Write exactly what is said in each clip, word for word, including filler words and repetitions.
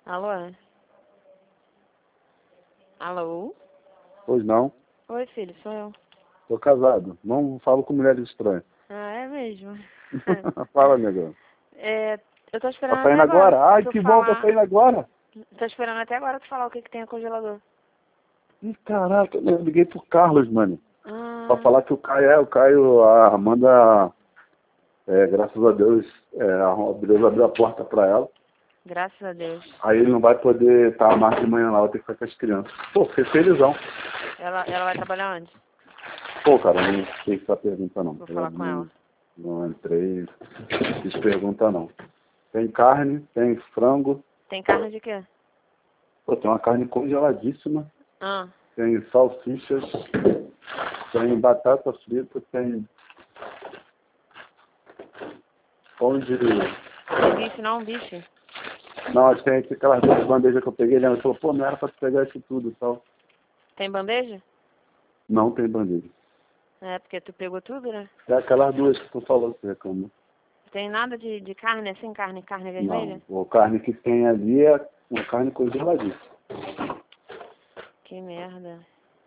Alô? Alô? Pois não. Oi, filho, sou eu. Tô casado. Não falo com mulheres estranhas. Ah, é mesmo? Fala, negão. É, eu tô esperando Tá até saindo agora. agora? Ai, tu que bom, falar... tá saindo agora. Tô esperando até agora tu falar o que que tem no congelador. Ih, caraca, eu liguei pro Carlos, mano. Ah, Pra falar que o Caio é, o Caio, a Amanda, é, graças a Deus, é, a Deus abriu a porta pra ela. graças a Deus. Aí ele não vai poder estar mais de manhã lá, vai ter que ficar com as crianças. Pô, fiquei felizão. Ela, ela vai trabalhar onde? Pô, cara, eu não sei essa pergunta não. Vou Eu falar com não, ela. não entrei, fiz pergunta não. Tem carne, tem frango. Tem carne de quê? Pô, tem uma carne congeladíssima. Ah, Tem salsichas, tem batata frita, tem pão de... tem bife não, bife? Não, tem aquelas duas bandejas que eu peguei, ele falou, pô, não era pra tu pegar isso tudo e tal. Tem bandeja? Não tem bandeja. É, porque tu pegou tudo, né? É aquelas duas que tu falou que você reclamou. Tem nada de, de carne assim, carne, carne vermelha? Não, a carne que tem ali é uma carne congeladíssima. Que merda.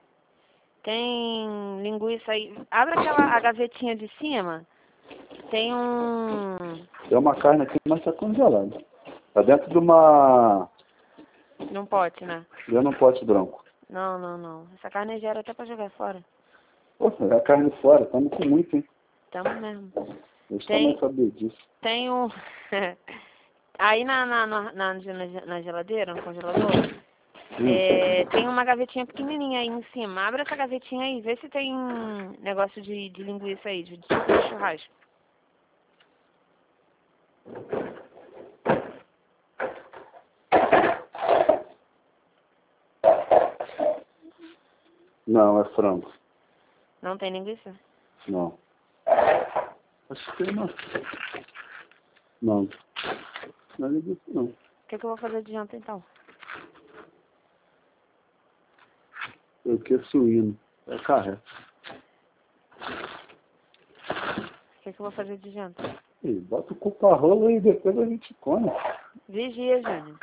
Tem linguiça aí. Abre aquela a gavetinha de cima. Tem um... Tem uma carne aqui, mas tá congelada. Tá dentro de uma... Não pode, né? dentro de um pote branco. Não, não, não. Essa carne já era até pra jogar fora. Pô, é a carne fora, estamos com muito, hein? Tamo mesmo. Eles Tem- também saber disso. Tem um... Aí na, na, na, na, na geladeira, no congelador, Hum. é, tem uma gavetinha pequenininha aí em cima. Abre essa gavetinha aí, vê se tem negócio de, de linguiça aí, de, de churrasco. Não, é frango. Não tem linguiça? Não. Acho que tem não. Não. Não é disso, não. O que, que eu vou fazer de janta então? Eu quero suíno. É carré. O que, que eu vou fazer de janta? E bota o cu pra rola e depois a gente come. Vigia, Júnior.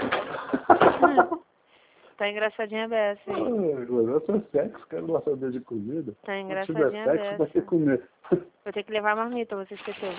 Tá engraçadinha a beça aí. Eu sou sexo, quero lá saber de comida. Tá Se tiver engraçadinha a sexo, vai ter beça. que comer. Vou ter que levar a marmita, você esqueceu.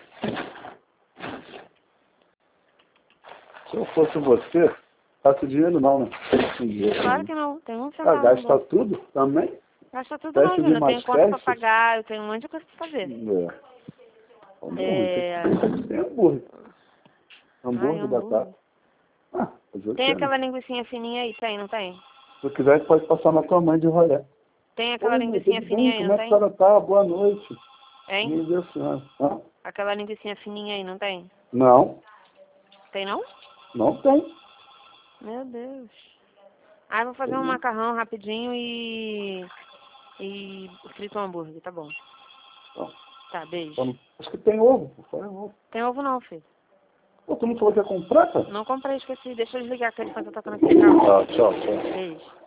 Se eu fosse você, faço dinheiro não, né? Tem dinheiro Claro não. que não, tem um Ah, centavo no gasta bolso. tudo também? Gasta tudo não, Teste de Júnior. Eu tenho mais conta pra testes? pagar, eu tenho um monte de coisa pra fazer. É. Hambúrguer, É... tem, tem hambúrguer. Ai, Hambúrguer, hambúrguer. batata. Ah, fazer o Tem quê, aquela né? linguicinha fininha aí, tem, não tem? Se tu quiser, pode passar na tua mãe de rolê. Tem aquela Oi, mãe, linguicinha tudo fininha bem? aí, Como não é que a tem? senhora tá? Boa noite. Hein? Meu Deus, senhora. Hã? Aquela linguicinha fininha aí, não tem? Não, Tem não? não tem. Meu Deus. Ah, eu vou fazer Tem um não. macarrão rapidinho e... E frito um hambúrguer, tá bom. Então, Tá, beijo. então, acho que tem ovo. Pô, fala ovo. Tem ovo não, filho. Pô, tu não falou que ia comprar, cara? Não comprei, esqueci. Deixa eu desligar aquele enquanto eu tô tocando aquele carro. Tá, tchau, tchau. Beijo.